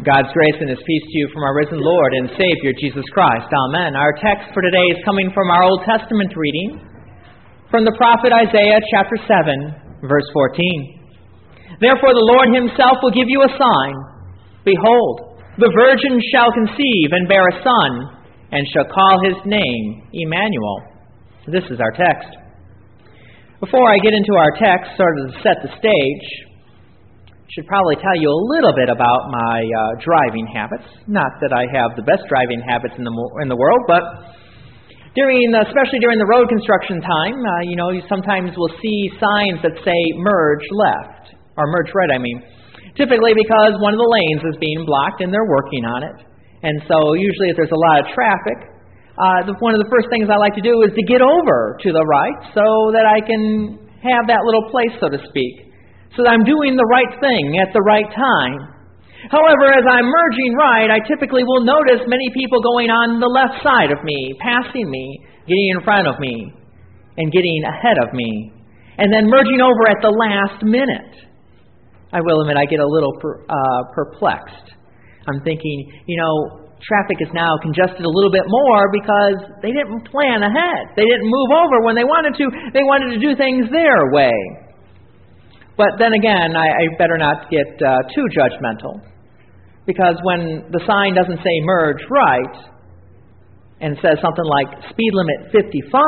God's grace and His peace to you from our risen Lord and Savior, Jesus Christ. Amen. Our text for today is coming from our Old Testament reading, from the prophet Isaiah, chapter 7, verse 14. Therefore the Lord Himself will give you a sign. Behold, the virgin shall conceive and bear a son, and shall call His name Emmanuel. This is our text. Before I get into our text, sort of to set the stage, should probably tell you a little bit about my driving habits. Not that I have the best driving habits in the world, but especially during the road construction time, you sometimes will see signs that say merge left, or merge right, typically because one of the lanes is being blocked and they're working on it. And so usually if there's a lot of traffic, one of the first things I like to do is to get over to the right so that I can have that little place, so to speak, so that I'm doing the right thing at the right time. However, as I'm merging right, I typically will notice many people going on the left side of me, passing me, getting in front of me, and getting ahead of me, and then merging over at the last minute. I will admit I get a little perplexed. I'm thinking, traffic is now congested a little bit more because they didn't plan ahead. They didn't move over when they wanted to. They wanted to do things their way. But then again, I better not get too judgmental, because when the sign doesn't say merge right and says something like speed limit 55,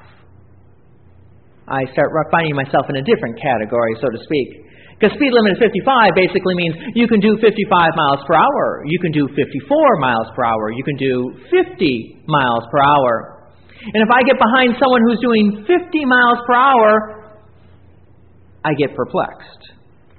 I start finding myself in a different category, so to speak. Because speed limit 55 basically means you can do 55 miles per hour, you can do 54 miles per hour, you can do 50 miles per hour. And if I get behind someone who's doing 50 miles per hour, I get perplexed.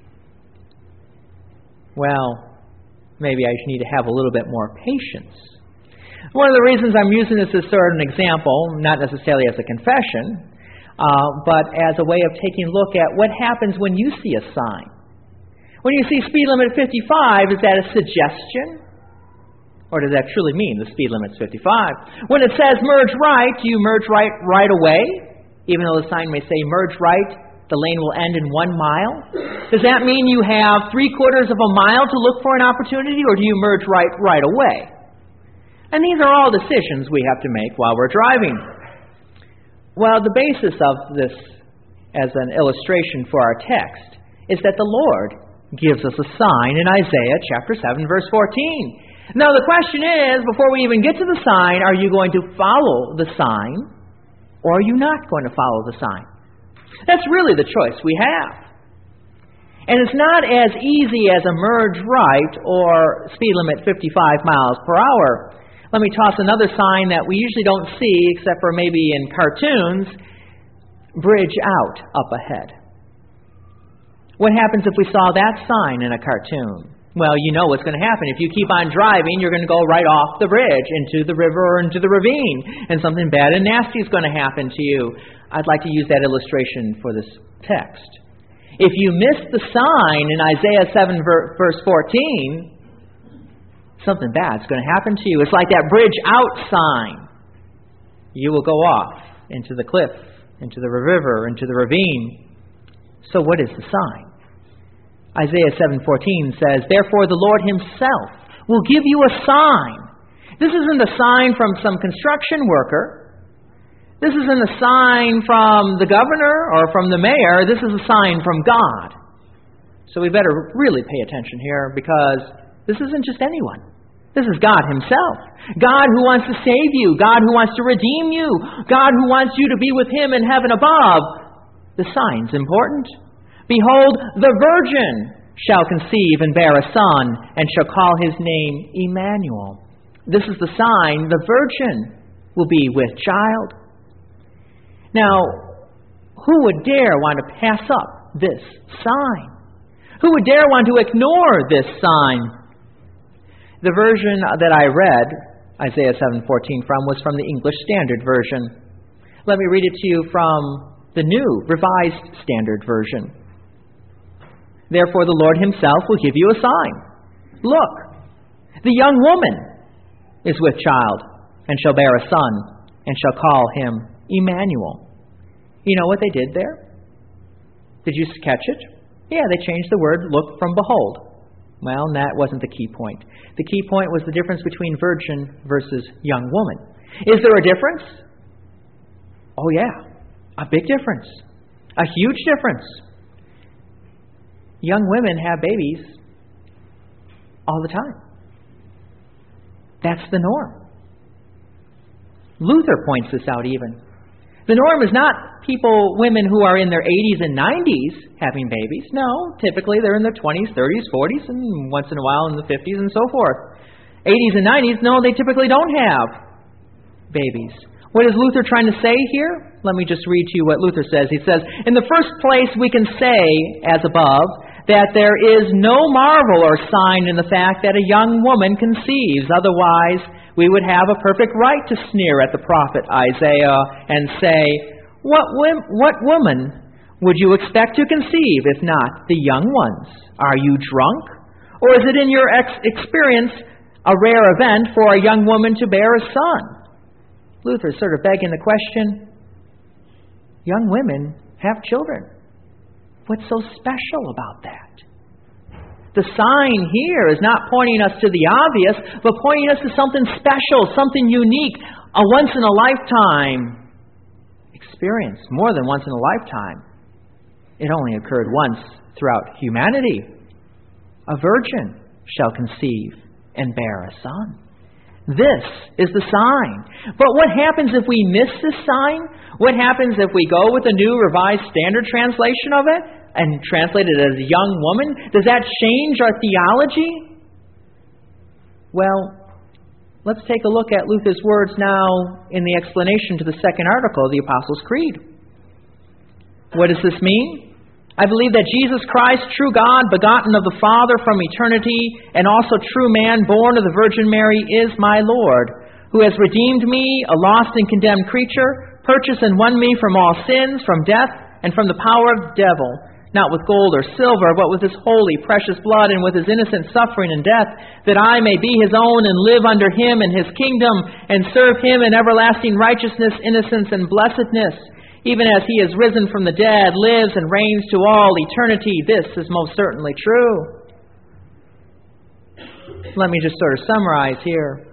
Well, maybe I need to have a little bit more patience. One of the reasons I'm using this as sort of an example, not necessarily as a confession, but as a way of taking a look at what happens when you see a sign. When you see speed limit 55, is that a suggestion? Or does that truly mean the speed limit's 55? When it says merge right, do you merge right away? Even though the sign may say merge right, the lane will end in 1 mile? Does that mean you have 3/4 of a mile to look for an opportunity, or do you merge right away? And these are all decisions we have to make while we're driving. Well, the basis of this as an illustration for our text is that the Lord gives us a sign in Isaiah chapter 7, verse 14. Now the question is, before we even get to the sign, are you going to follow the sign, or are you not going to follow the sign? That's really the choice we have. And it's not as easy as a merge right or speed limit 55 miles per hour. Let me toss another sign that we usually don't see, except for maybe in cartoons: bridge out up ahead. What happens if we saw that sign in a cartoon? Well, you know what's going to happen. If you keep on driving, you're going to go right off the bridge into the river or into the ravine, and something bad and nasty is going to happen to you. I'd like to use that illustration for this text. If you miss the sign in Isaiah 7, verse 14, something bad's going to happen to you. It's like that bridge out sign. You will go off into the cliff, into the river, into the ravine. So what is the sign? Isaiah 7:14 says, therefore the Lord Himself will give you a sign. This isn't a sign from some construction worker. This isn't a sign from the governor or from the mayor. This is a sign from God. So we better really pay attention here, because this isn't just anyone. This is God Himself. God who wants to save you. God who wants to redeem you. God who wants you to be with Him in heaven above. The sign's important. Behold, the virgin shall conceive and bear a son, and shall call His name Emmanuel. This is the sign. The virgin will be with child. Now, who would dare want to pass up this sign? Who would dare want to ignore this sign? The version that I read Isaiah 7:14 from was from the English Standard Version. Let me read it to you from the New Revised Standard Version. Therefore the Lord Himself will give you a sign. Look, the young woman is with child, and shall bear a son, and shall call Him Emmanuel. You know what they did there? Did you catch it? Yeah, they changed the word look from behold. Well, that wasn't the key point. The key point was the difference between virgin versus young woman. Is there a difference? Oh yeah, a big difference. A huge difference. Young women have babies all the time. That's the norm. Luther points this out even. The norm is not women who are in their 80s and 90s having babies. No, typically they're in their 20s, 30s, 40s, and once in a while in the 50s and so forth. 80s and 90s, no, they typically don't have babies. What is Luther trying to say here? Let me just read to you what Luther says. He says, in the first place, we can say, as above, that there is no marvel or sign in the fact that a young woman conceives. Otherwise, we would have a perfect right to sneer at the prophet Isaiah and say, what woman would you expect to conceive, if not the young ones? Are you drunk? Or is it in your experience a rare event for a young woman to bear a son? Luther sort of begging the question, young women have children. What's so special about that? The sign here is not pointing us to the obvious, but pointing us to something special, something unique, a once-in-a-lifetime experience, more than once in a lifetime. It only occurred once throughout humanity. A virgin shall conceive and bear a son. This is the sign. But what happens if we miss this sign? What happens if we go with the New Revised Standard Translation of it and translate it as young woman? Does that change our theology? Well, let's take a look at Luther's words now in the explanation to the second article of the Apostles' Creed. What does this mean? I believe that Jesus Christ, true God, begotten of the Father from eternity, and also true man, born of the Virgin Mary, is my Lord, who has redeemed me, a lost and condemned creature, purchased and won me from all sins, from death, and from the power of the devil, not with gold or silver, but with his holy, precious blood, and with his innocent suffering and death, that I may be his own and live under him in his kingdom, and serve him in everlasting righteousness, innocence, and blessedness. Even as he is risen from the dead, lives and reigns to all eternity. This is most certainly true. Let me just sort of summarize here.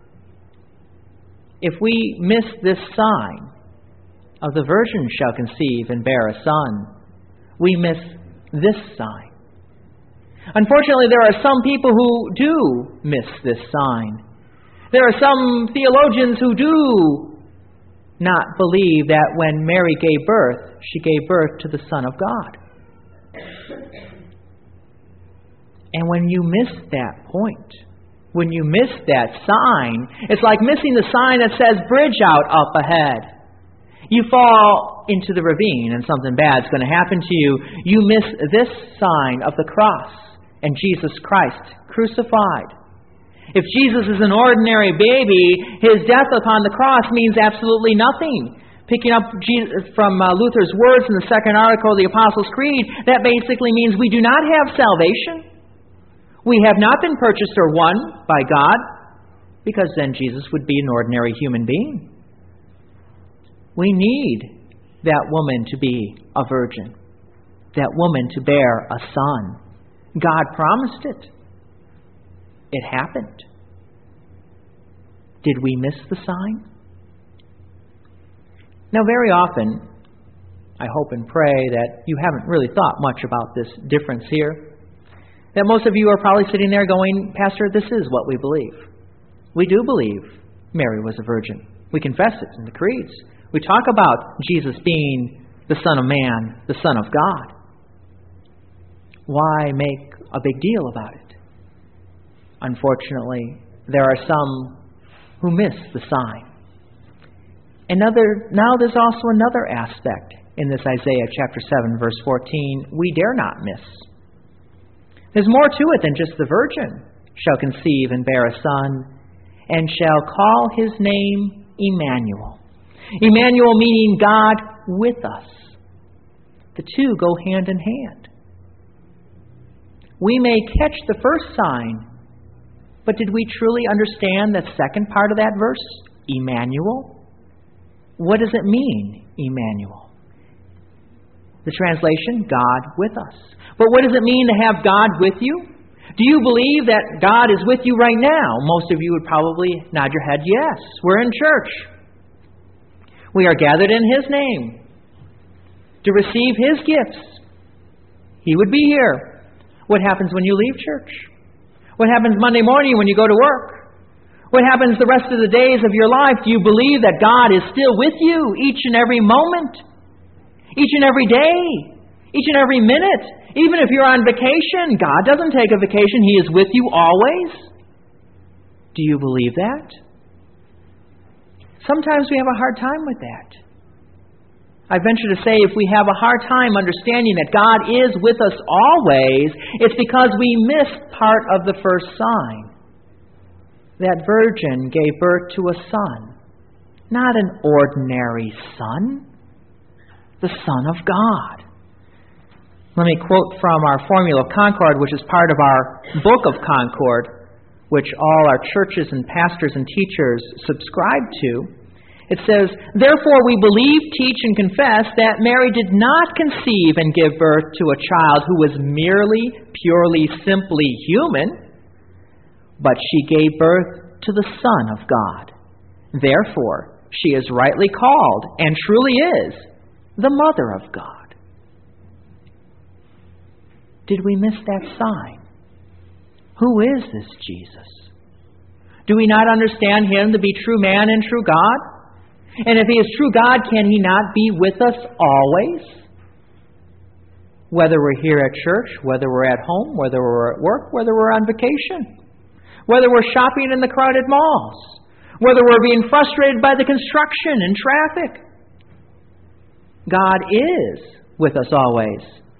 If we miss this sign of the virgin shall conceive and bear a son, we miss this sign. Unfortunately, there are some people who do miss this sign. There are some theologians who do not believe that when Mary gave birth, she gave birth to the Son of God. And when you miss that point, when you miss that sign, it's like missing the sign that says bridge out up ahead. You fall into the ravine and something bad's going to happen to you. You miss this sign of the cross and Jesus Christ crucified. If Jesus is an ordinary baby, his death upon the cross means absolutely nothing. Picking up from Luther's words in the second article of the Apostles' Creed, that basically means we do not have salvation. We have not been purchased or won by God, because then Jesus would be an ordinary human being. We need that woman to be a virgin, that woman to bear a son. God promised it. It happened. Did we miss the sign? Now, very often, I hope and pray that you haven't really thought much about this difference here. That most of you are probably sitting there going, Pastor, this is what we believe. We do believe Mary was a virgin. We confess it in the creeds. We talk about Jesus being the Son of Man, the Son of God. Why make a big deal about it? Unfortunately, there are some who miss the sign. Now there's also another aspect in this Isaiah chapter 7, verse 14, we dare not miss. There's more to it than just the virgin shall conceive and bear a son, and shall call his name Emmanuel. Emmanuel meaning God with us. The two go hand in hand. We may catch the first sign, but did we truly understand the second part of that verse? Emmanuel? What does it mean, Emmanuel? The translation, God with us. But what does it mean to have God with you? Do you believe that God is with you right now? Most of you would probably nod your head, yes. We're in church. We are gathered in His name to receive His gifts. He would be here. What happens when you leave church? What happens Monday morning when you go to work? What happens the rest of the days of your life? Do you believe that God is still with you each and every moment? Each and every day? Each and every minute? Even if you're on vacation, God doesn't take a vacation. He is with you always. Do you believe that? Sometimes we have a hard time with that. I venture to say if we have a hard time understanding that God is with us always, it's because we missed part of the first sign. That virgin gave birth to a son. Not an ordinary son. The Son of God. Let me quote from our Formula of Concord, which is part of our Book of Concord, which all our churches and pastors and teachers subscribe to. It says, "Therefore we believe, teach, and confess that Mary did not conceive and give birth to a child who was merely, purely, simply human, but she gave birth to the Son of God. Therefore she is rightly called, and truly is, the Mother of God." Did we miss that sign? Who is this Jesus? Do we not understand Him to be true man and true God? And if He is true God, can He not be with us always? Whether we're here at church, whether we're at home, whether we're at work, whether we're on vacation, whether we're shopping in the crowded malls, whether we're being frustrated by the construction and traffic. God is with us always.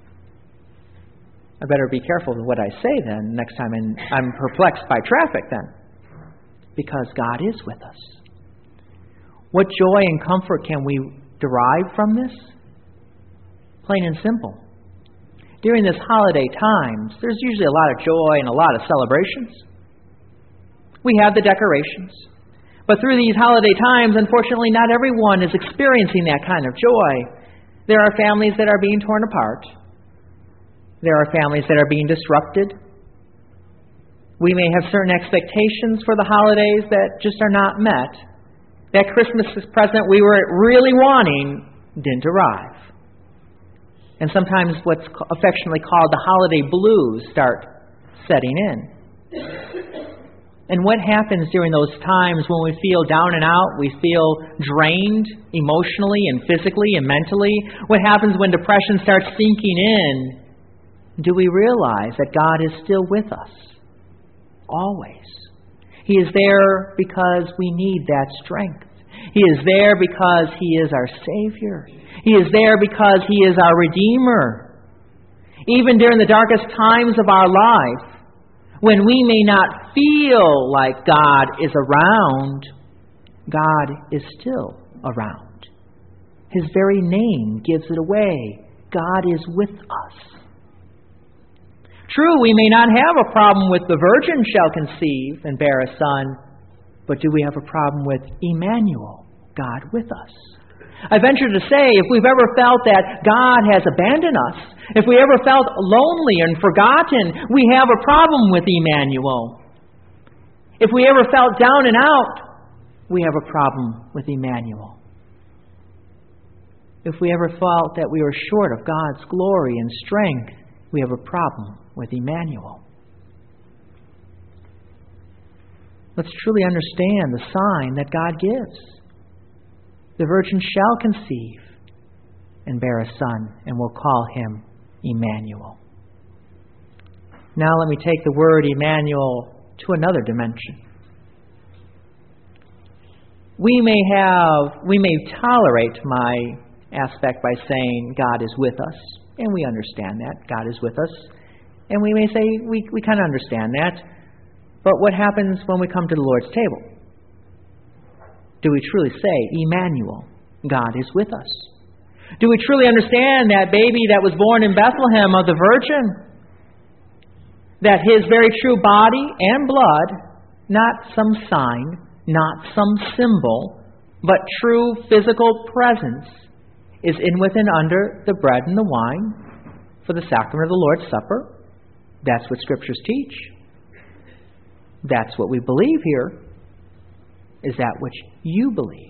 I better be careful with what I say then next time I'm perplexed by traffic then. Because God is with us. What joy and comfort can we derive from this? Plain and simple. During this holiday times, there's usually a lot of joy and a lot of celebrations. We have the decorations. But through these holiday times, unfortunately, not everyone is experiencing that kind of joy. There are families that are being torn apart. There are families that are being disrupted. We may have certain expectations for the holidays that just are not met. That Christmas present we were really wanting didn't arrive. And sometimes what's affectionately called the holiday blues start setting in. And what happens during those times when we feel down and out, we feel drained emotionally and physically and mentally? What happens when depression starts sinking in? Do we realize that God is still with us? Always. He is there because we need that strength. He is there because He is our Savior. He is there because He is our Redeemer. Even during the darkest times of our life, when we may not feel like God is around, God is still around. His very name gives it away. God is with us. True, we may not have a problem with the virgin shall conceive and bear a son, but do we have a problem with Emmanuel, God with us? I venture to say, if we've ever felt that God has abandoned us, if we ever felt lonely and forgotten, we have a problem with Emmanuel. If we ever felt down and out, we have a problem with Emmanuel. If we ever felt that we were short of God's glory and strength, we have a problem with Emmanuel. Let's truly understand the sign that God gives. The virgin shall conceive and bear a son, and we'll call him Emmanuel. Now let me take the word Emmanuel to another dimension. We may tolerate my aspect by saying God is with us, and we understand that God is with us. And we may say we kind of understand that. But what happens when we come to the Lord's table? Do we truly say, Emmanuel, God is with us? Do we truly understand that baby that was born in Bethlehem of the Virgin? That His very true body and blood, not some sign, not some symbol, but true physical presence, is in with and under the bread and the wine for the sacrament of the Lord's Supper, That's what Scriptures teach. That's what we believe here. Is that which you believe?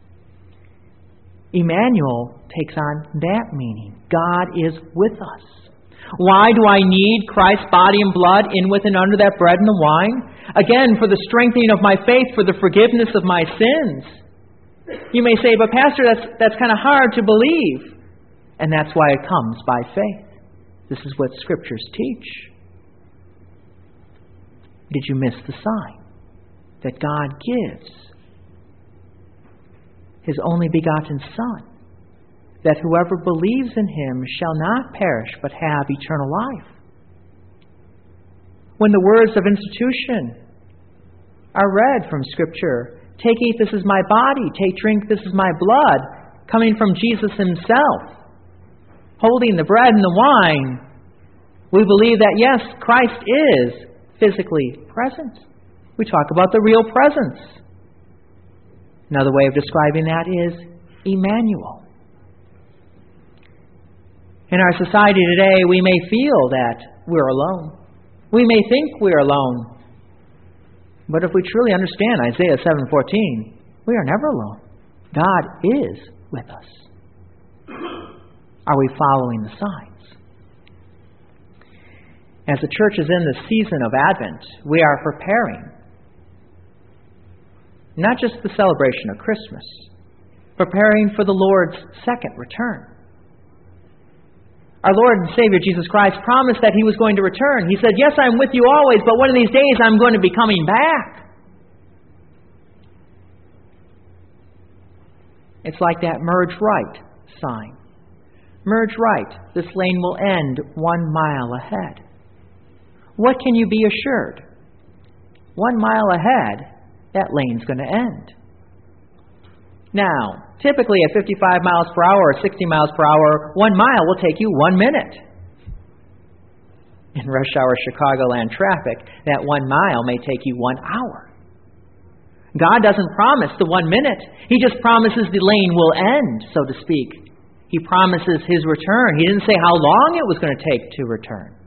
Emmanuel takes on that meaning. God is with us. Why do I need Christ's body and blood in with and under that bread and the wine? Again, for the strengthening of my faith, for the forgiveness of my sins. You may say, but Pastor, that's kind of hard to believe. And that's why it comes by faith. This is what Scriptures teach. Did you miss the sign that God gives His only begotten Son, that whoever believes in Him shall not perish but have eternal life? When the words of institution are read from Scripture, take, eat, this is my body, take, drink, this is my blood, coming from Jesus Himself, holding the bread and the wine, we believe that, yes, Christ is physically present. We talk about the real presence. Another way of describing that is Emmanuel. In our society today, we may feel that we're alone. We may think we're alone. But if we truly understand Isaiah 7:14, we are never alone. God is with us. Are we following the signs? As the church is in the season of Advent, we are preparing not just the celebration of Christmas, preparing for the Lord's second return. Our Lord and Savior Jesus Christ promised that He was going to return. He said, yes, I'm with you always, but one of these days I'm going to be coming back. It's like that merge right sign. Merge right. This lane will end 1 mile ahead. What can you be assured? 1 mile ahead, that lane's going to end. Now, typically at 55 miles per hour or 60 miles per hour, 1 mile will take you 1 minute. In rush hour Chicagoland traffic, that 1 mile may take you 1 hour. God doesn't promise the 1 minute. He just promises the lane will end, so to speak. He promises His return. He didn't say how long it was going to take to return.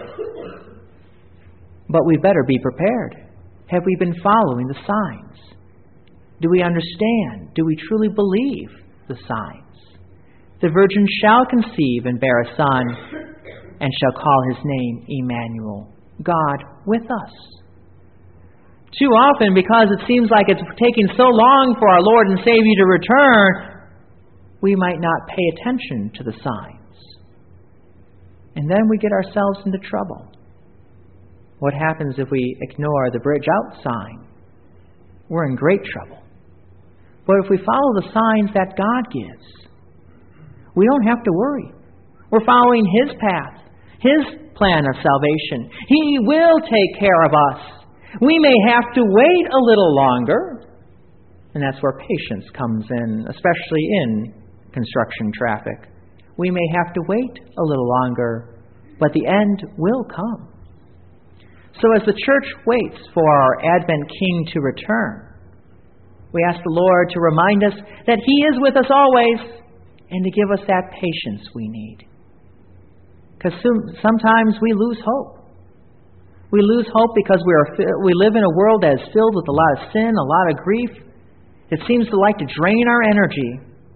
But we better be prepared. Have we been following the signs? Do we understand? Do we truly believe the signs? The virgin shall conceive and bear a son, and shall call His name Emmanuel, God with us. Too often, because it seems like it's taking so long for our Lord and Savior to return, we might not pay attention to the signs. And then we get ourselves into trouble. What happens if we ignore the bridge out sign? We're in great trouble. But if we follow the signs that God gives, we don't have to worry. We're following His path, His plan of salvation. He will take care of us. We may have to wait a little longer, and that's where patience comes in, especially in construction traffic. We may have to wait a little longer, but the end will come. So as the church waits for our Advent King to return, we ask the Lord to remind us that He is with us always and to give us that patience we need. Because sometimes we lose hope. We lose hope because we live in a world that is filled with a lot of sin, a lot of grief. It seems to like to drain our energy.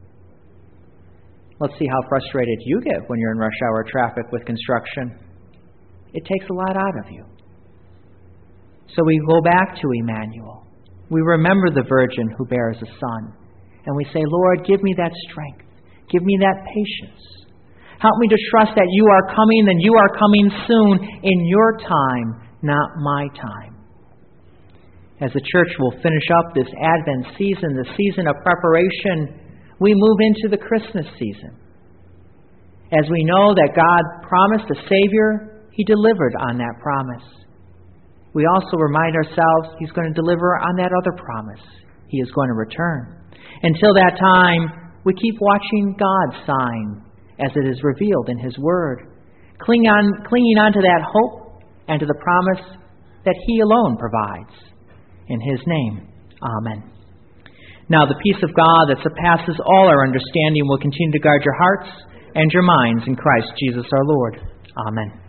Let's see how frustrated you get when you're in rush hour traffic with construction. It takes a lot out of you. So we go back to Emmanuel. We remember the virgin who bears a son. And we say, Lord, give me that strength. Give me that patience. Help me to trust that You are coming and You are coming soon in Your time, not my time. As the church will finish up this Advent season, the season of preparation, we move into the Christmas season. As we know that God promised a Savior, He delivered on that promise. We also remind ourselves He's going to deliver on that other promise. He is going to return. Until that time, we keep watching God's sign as it is revealed in His Word, clinging on to that hope and to the promise that He alone provides. In His name, amen. Now the peace of God that surpasses all our understanding will continue to guard your hearts and your minds in Christ Jesus our Lord. Amen.